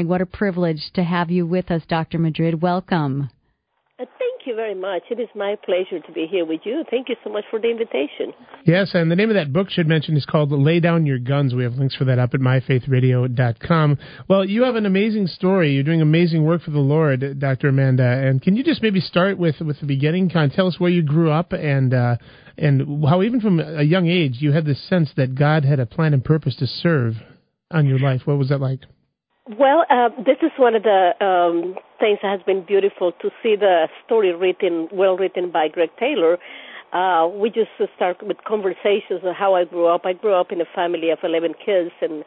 What a privilege to have you with us, Dr. Madrid. Welcome. Thank you very much. It is my pleasure to be here with you. Thank you so much for the invitation. Yes, and the name of that book should mention is called Lay Down Your Guns. We have links for that up at myfaithradio.com. Well, you have an amazing story. You're doing amazing work for the Lord, Dr. Amanda. And can you just maybe start with the beginning? Kind of tell us where you grew up and how even from a young age you had this sense that God had a plan and purpose to serve on your life. What was that like? Well, this is one of the things that has been beautiful to see the story well written by Greg Taylor. We just start with conversations on how I grew up. I grew up in a family of 11 kids in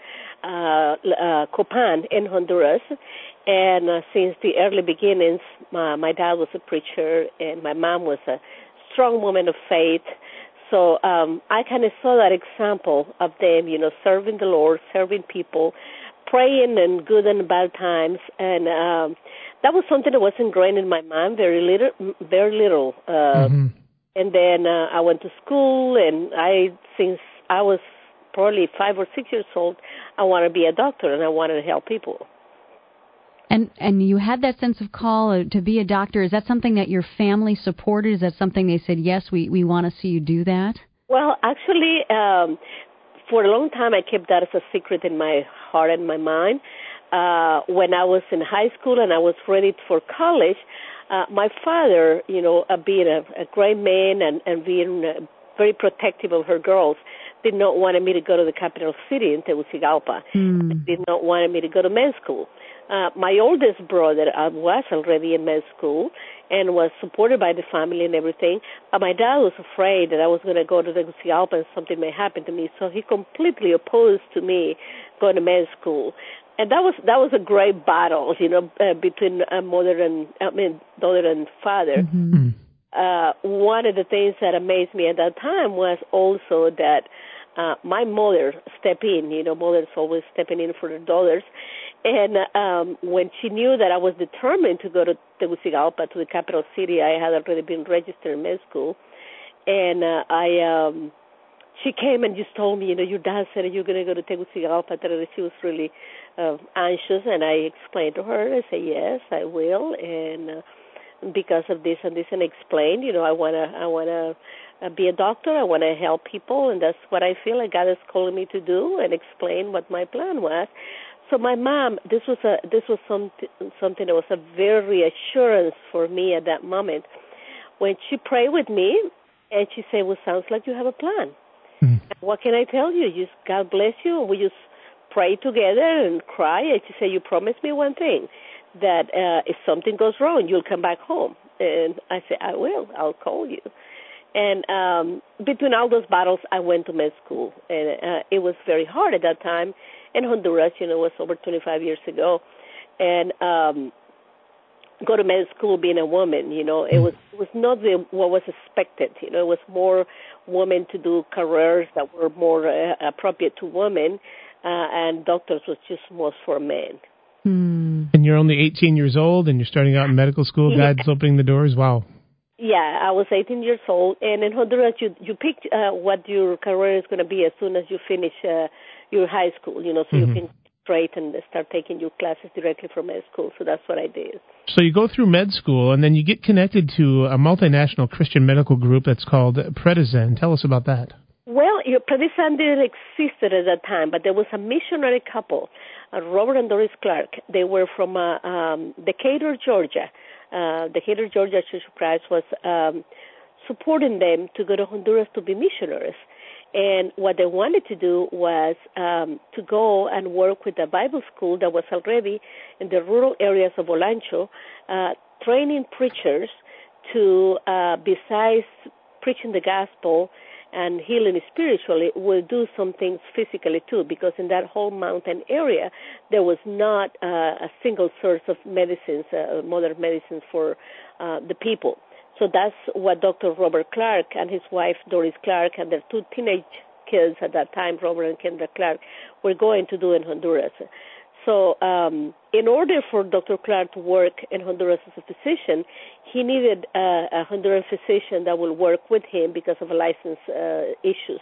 Copan in Honduras. And since the early beginnings, my dad was a preacher and my mom was a strong woman of faith. So I kind of saw that example of them, serving the Lord, serving people, praying in good and bad times, and that was something that was ingrained in my mind very little. And then I went to school, and since I was probably 5 or 6 years old, I wanted to be a doctor, and I wanted to help people. And you had that sense of call to be a doctor. Is that something that your family supported? Is that something they said, yes, we want to see you do that? Well, actually, for a long time, I kept that as a secret in my heart and my mind. When I was in high school and I was ready for college, my father, being a great man and being very protective of her girls, did not want me to go to the capital city in Tegucigalpa. Did not want me to go to med school. My oldest brother was already in med school and was supported by the family and everything. But my dad was afraid that I was going to go to Tegucigalpa and something may happen to me. So he completely opposed to me going to med school. And that was a great battle, between daughter and father. Mm-hmm. One of the things that amazed me at that time was also that my mother stepped in. Mothers always stepping in for their daughters. And when she knew that I was determined to go to Tegucigalpa, to the capital city, I had already been registered in med school. And she came and just told me, your dad said you're going to go to Tegucigalpa. She was really anxious, and I explained to her. I said, yes, I will, and because of this and this, and explained, I want to be a doctor. I want to help people, and that's what I feel like God is calling me to do, and explain what my plan was. So my mom, this was something that was a very reassurance for me at that moment. When she prayed with me, and she said, well, sounds like you have a plan. What can I tell you? Just God bless you. We just pray together and cry. And she said, you promised me one thing, that if something goes wrong, you'll come back home. And I said, I will. I'll call you. And between all those battles, I went to med school. And it was very hard at that time in Honduras. It was over 25 years ago. And go to med school being a woman, it was not what was expected. It was more women to do careers that were more appropriate to women, and doctors was just most for men. And you're only 18 years old, and you're starting out in medical school. Yeah. God's opening the doors. Wow. Yeah, I was 18 years old, and in Honduras, you pick what your career is going to be as soon as you finish your high school. So you can straight and start taking your classes directly from med school. So that's what I did. So you go through med school, and then you get connected to a multinational Christian medical group that's called Predizen. Tell us about that. Well, Predizen didn't exist at that time, but there was a missionary couple, Robert and Doris Clark. They were from Decatur, Georgia. Decatur, Georgia Church of Christ was supporting them to go to Honduras to be missionaries. And what they wanted to do was to go and work with a Bible school that was already in the rural areas of Olancho, training preachers to, besides preaching the gospel and healing spiritually, will do some things physically too, because in that whole mountain area, there was not a single source of medicines, modern medicines for the people. So that's what Dr. Robert Clark and his wife, Doris Clark, and their two teenage kids at that time, Robert and Kendra Clark, were going to do in Honduras. So in order for Dr. Clark to work in Honduras as a physician, he needed a Honduran physician that will work with him because of license issues.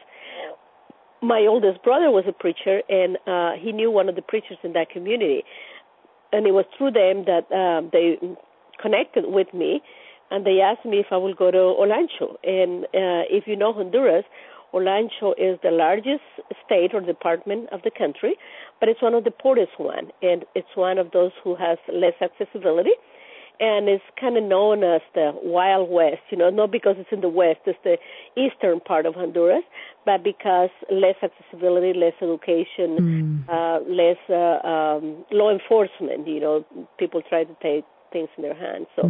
My oldest brother was a preacher, and he knew one of the preachers in that community. and it was through them that they connected with me, and they asked me if I would go to Olancho. And if you know Honduras, Olancho is the largest state or department of the country, but it's one of the poorest one, and it's one of those who has less accessibility, and it's kind of known as the Wild West, not because it's in the West, it's the eastern part of Honduras, but because less accessibility, less education, less law enforcement, people try to take things in their hands. So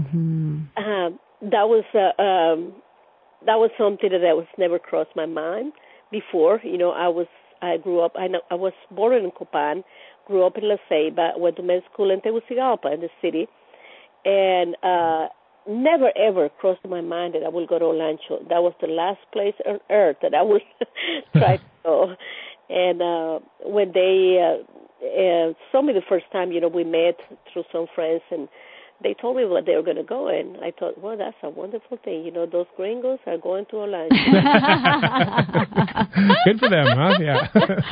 that was something that was never crossed my mind before. I grew up. I was born in Copan, grew up in La Ceiba, went to med school in Tegucigalpa in the city, and never ever crossed my mind that I would go to Olancho. That was the last place on earth that I would try to go. And when they saw me the first time, we met through some friends, and they told me where they were going to go, and I thought, well, that's a wonderful thing. Those gringos are going to Olancho. Good for them, huh? Yeah.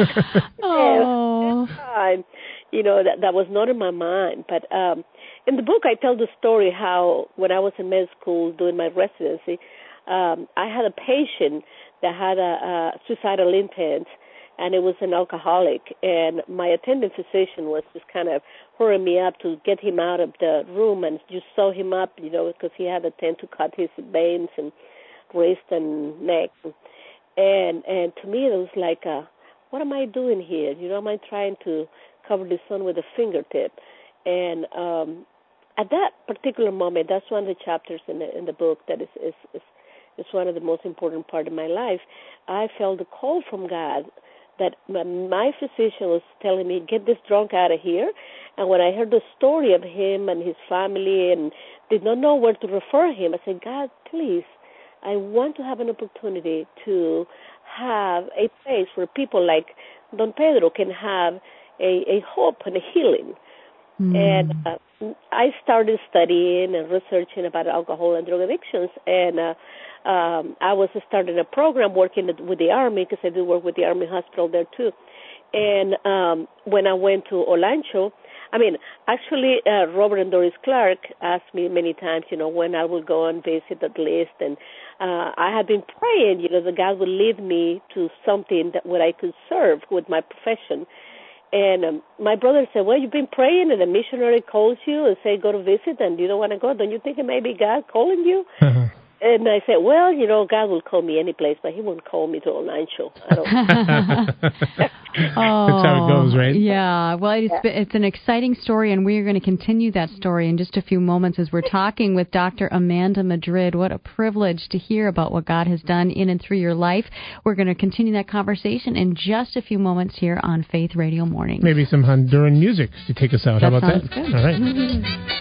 Oh. Time, that was not in my mind. But in the book, I tell the story how when I was in med school doing my residency, I had a patient that had a suicidal intent, and it was an alcoholic, and my attending physician was just kind of hurrying me up to get him out of the room and just sew him up, because he had a tend to cut his veins and wrist and neck. And to me, it was like, what am I doing here? Am I trying to cover the sun with a fingertip? And at that particular moment, that's one of the chapters in the book that is one of the most important part of my life. I felt a call from God that my physician was telling me, get this drunk out of here. And when I heard the story of him and his family and did not know where to refer him, I said, God, please, I want to have an opportunity to have a place where people like Don Pedro can have a hope and a healing. And I started studying and researching about alcohol and drug addictions, and I was starting a program working with the Army, because I do work with the Army hospital there too. And when I went to Olancho, Robert and Doris Clark asked me many times, when I would go and visit at least, and I had been praying, that God would lead me to something that where I could serve with my profession. And my brother said, well, you've been praying, and a missionary calls you and say, go to visit, and you don't want to go. Don't you think it may be God calling you? And I said, well, God will call me any place, but he won't call me to Olancho. I don't That's how it goes, right? Yeah. Well, it's an exciting story, and we are going to continue that story in just a few moments as we're talking with Dr. Amanda Madrid. What a privilege to hear about what God has done in and through your life. We're going to continue that conversation in just a few moments here on Faith Radio Morning. Maybe some Honduran music to take us out. How about that? Good. All right.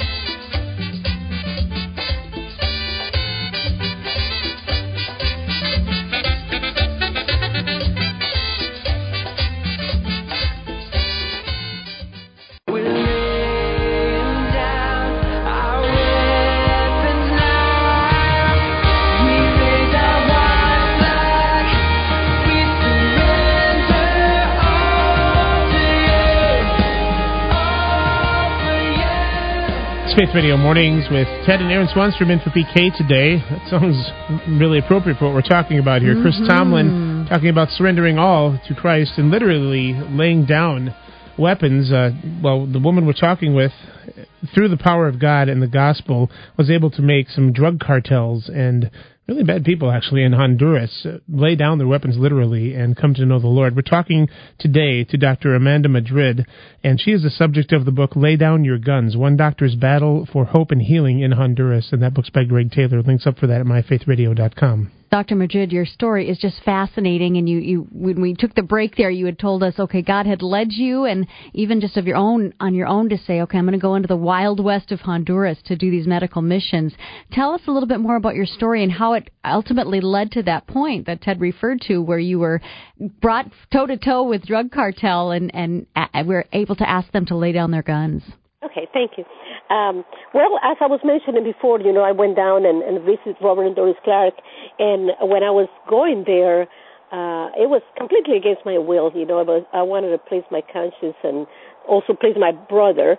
Faith Radio Mornings with Ted and Aaron Swanstrom in for PK today. That sounds really appropriate for what we're talking about here. Chris Tomlin talking about surrendering all to Christ and literally laying down weapons. The woman we're talking with, through the power of God and the gospel, was able to make some drug cartels and really bad people, actually, in Honduras lay down their weapons literally and come to know the Lord. We're talking today to Dr. Amanda Madrid, and she is the subject of the book, Lay Down Your Guns, One Doctor's Battle for Hope and Healing in Honduras, and that book's by Greg Taylor. Links up for that at myfaithradio.com. Dr. Madrid, your story is just fascinating, and you when we took the break there, you had told us, okay, God had led you, and even just on your own to say, okay, I'm going to go into the Wild West of Honduras to do these medical missions. Tell us a little bit more about your story and how it ultimately led to that point that Ted referred to, where you were brought toe-to-toe with drug cartel and were able to ask them to lay down their guns. Okay, thank you. Well, as I was mentioning before, I went down and visited Robert and Doris Clark, and when I was going there, it was completely against my will. I wanted to please my conscience and also please my brother,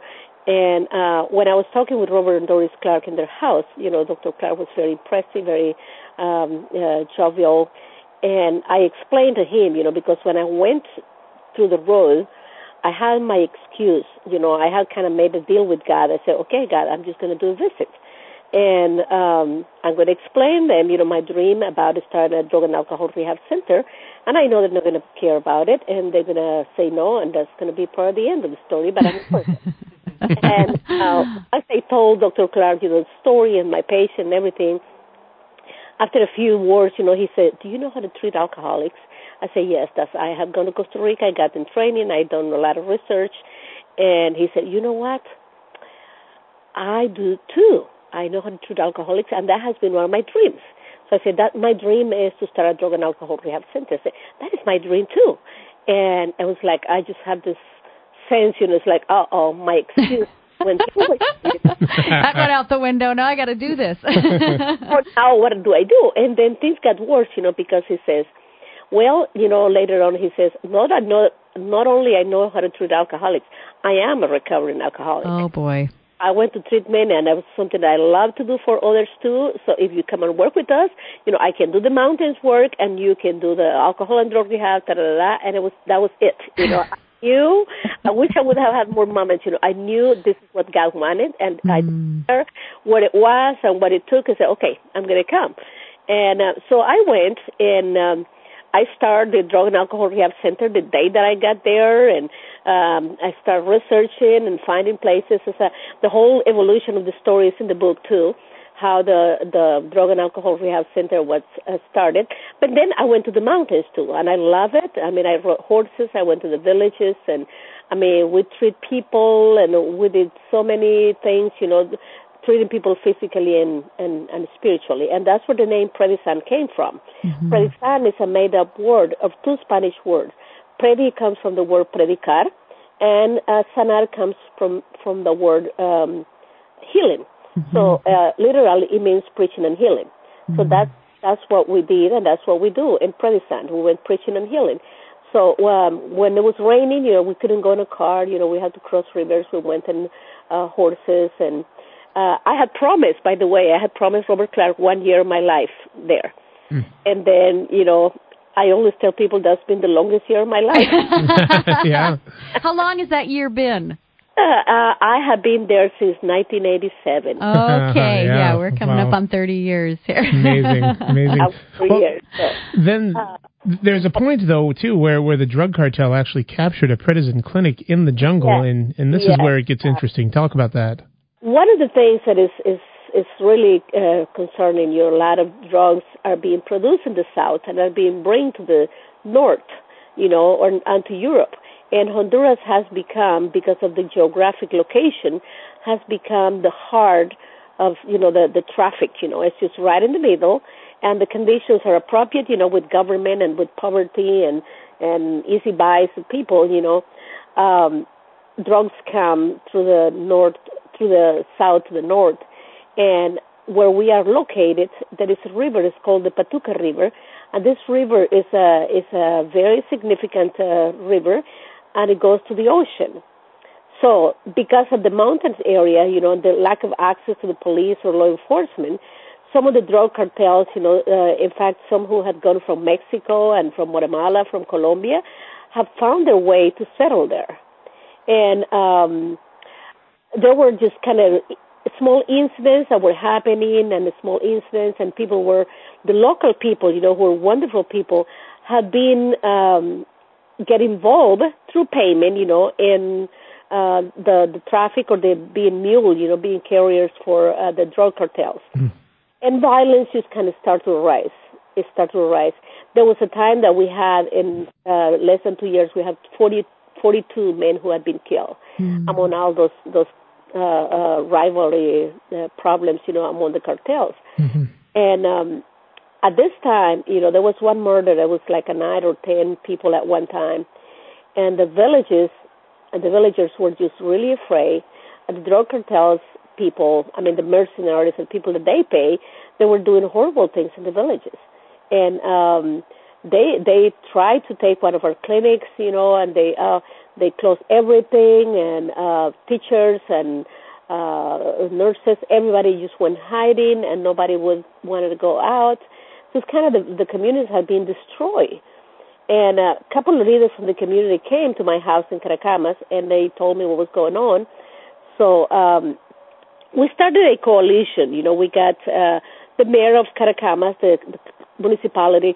And when I was talking with Robert and Doris Clark in their house, Dr. Clark was very impressive, very jovial. And I explained to him, because when I went through the road, I had my excuse. I had kind of made a deal with God. I said, okay, God, I'm just going to do a visit. And I'm going to explain them, my dream about starting a drug and alcohol rehab center. And I know they're not going to care about it, and they're going to say no, and that's going to be part of the end of the story, but I'm going to. And as I told Dr. Clark, the story and my patient and everything, after a few words, he said, do you know how to treat alcoholics? I said, yes, I have gone to Costa Rica, I got in training, I done a lot of research. And he said, you know what? I do too. I know how to treat alcoholics, and that has been one of my dreams. So I said, that my dream is to start a drug and alcohol rehab center. I said, that is my dream too. And it was like, I just have this sense, it's like, my excuse. That went out the window. Now I got to do this. Now what do I do? And then things got worse, because he says, well, later on he says, not only I know how to treat alcoholics, I am a recovering alcoholic. Oh, boy. I went to treatment, and that was something I love to do for others, too. So if you come and work with us, I can do the mountains work, and you can do the alcohol and drug rehab, and that was it. I wish I would have had more moments. I knew this is what God wanted, and I told her what it was and what it took, and said, okay, I'm going to come. And so I went, and I started the Drug and Alcohol Rehab Center the day that I got there, and I started researching and finding places. The whole evolution of the story is in the book, too, how the Drug and Alcohol Rehab Center was started. But then I went to the mountains, too, and I love it. I mean, I rode horses. I went to the villages, and, we treat people, and we did so many things, treating people physically and spiritually. And that's where the name Predisan came from. Mm-hmm. Predisan is a made-up word of two Spanish words. Predi comes from the word predicar, and sanar comes from the word healing. Mm-hmm. So literally it means preaching and healing. Mm-hmm. So that's what we did, and that's what we do in Predisan. We went preaching and healing. So when it was raining, we couldn't go in a car. We had to cross rivers. We went in horses, and I had promised, by the way, Robert Clark 1 year of my life there. Mm. And then, I always tell people that's been the longest year of my life. Yeah. How long has that year been? I have been there since 1987. Okay, yeah, we're coming up on 30 years here. Amazing. Then there's a point, though, too, where the drug cartel actually captured a Predisan clinic in the jungle, and this is where it gets interesting. Talk about that. One of the things that is really concerning, a lot of drugs are being produced in the South and are being brought to the North, and to Europe. And Honduras has become, because of the geographic location, has become the heart of, the traffic, It's just right in the middle, and the conditions are appropriate, with government and with poverty and easy buys of people, drugs come through the north, through the south to the north. And where we are located, there is a river. It's called the Patuca River, and this river is a very significant river, and it goes to the ocean. So, because of the mountains area, the lack of access to the police or law enforcement, some of the drug cartels, in fact, some who had gone from Mexico and from Guatemala, from Colombia, have found their way to settle there. And there were just kind of small incidents that were happening, and the small incidents, and the local people, who were wonderful people, had been get involved through payment, in the traffic, or the being mule, being carriers for the drug cartels. Mm. And violence just kind of started to rise. It started to rise. There was a time that we had, in less than 2 years, we had 42 men who had been killed among all those rivalry problems, among the cartels. Mm-hmm. And at this time, there was one murder. There was like 9 or 10 people at one time, and the villagers were just really afraid. And the drug cartels people, the mercenaries and people that they pay, they were doing horrible things in the villages, and they tried to take one of our clinics, and they closed everything, and teachers and nurses, everybody just went hiding, and nobody wanted to go out. So it's kind of the communities had been destroyed. And a couple of leaders from the community came to my house in Caracamas, and they told me what was going on. So we started a coalition. You know, we got the mayor of Caracamas, the municipality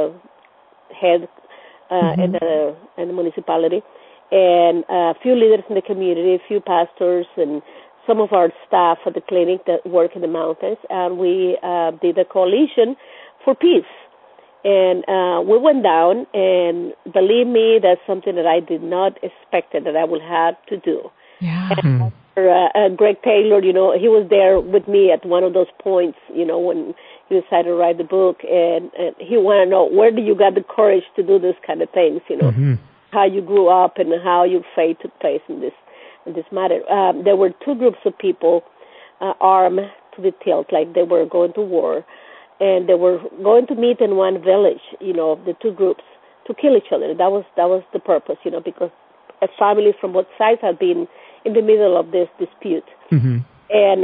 head, and the municipality, and a few leaders in the community, a few pastors, and some of our staff at the clinic that work in the mountains, and we did a coalition for peace. And we went down, and believe me, that's something that I did not expect that I would have to do. Yeah. And Greg Taylor, you know, he was there with me at one of those points, you know, when he decided to write the book, and he wanted to know, where do you get the courage to do this kind of things, you know, how you grew up and how your faith took place in this matter. There were two groups of people armed to the tilt, like they were going to war, and they were going to meet in one village, you know, the two groups, to kill each other. That was the purpose, you know, because families from both sides had been in the middle of this dispute. And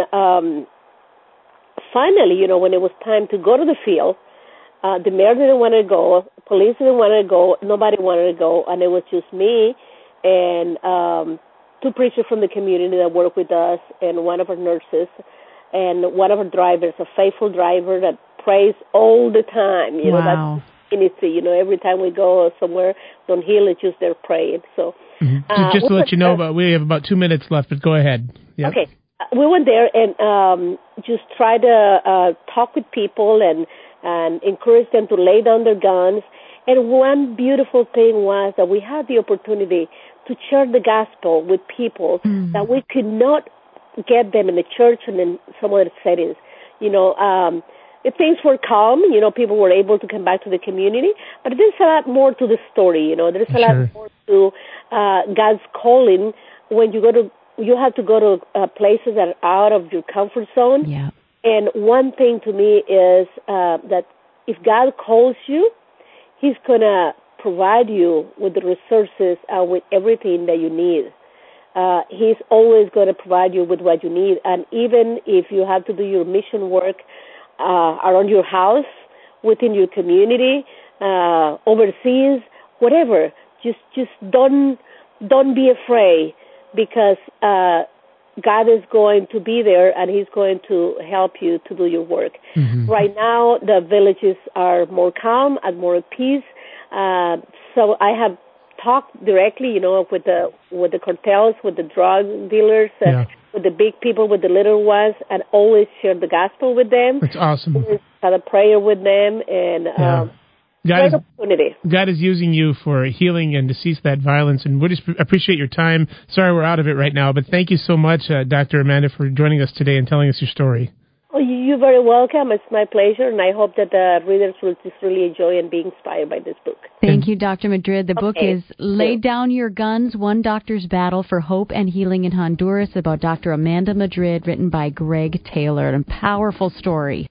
finally, you know, when it was time to go to the field, the mayor didn't want to go, police didn't want to go, nobody wanted to go, and it was just me and two preachers from the community that work with us, and one of our nurses, and one of our drivers, a faithful driver that prays all the time. You know, that's ministry. You know, every time we go somewhere on hill, it's just they're praying. So, just to let you know, we have about 2 minutes left, but go ahead. Yep. Okay. We went there and just tried to talk with people and encourage them to lay down their guns. And one beautiful thing was that we had the opportunity to share the gospel with people that we could not get them in the church and in some other settings. You know, if things were calm, you know, people were able to come back to the community. But there's a lot more to the story, you know. There's a lot more to God's calling when you have to go to places that are out of your comfort zone. Yeah. And one thing to me is that if God calls you, He's going to provide you with the resources and with everything that you need. He's always going to provide you with what you need. And even if you have to do your mission work around your house, within your community, overseas, whatever, just don't be afraid, because God is going to be there and He's going to help you to do your work. Right now, the villages are more calm and more at peace. So I have talked directly, you know, with the cartels, with the drug dealers, with the big people, with the little ones, and always share the gospel with them. That's awesome. Had a prayer with them, and God is using you for healing and to cease that violence, and we just appreciate your time. Sorry we're out of it right now, but thank you so much, Dr. Amanda, for joining us today and telling us your story. Oh, you're very welcome. It's my pleasure, and I hope that the readers will just really enjoy and be inspired by this book. Thank you, Dr. Madrid. The book is Lay Down Your Guns, One Doctor's Battle for Hope and Healing in Honduras, about Dr. Amanda Madrid, written by Greg Taylor. A powerful story.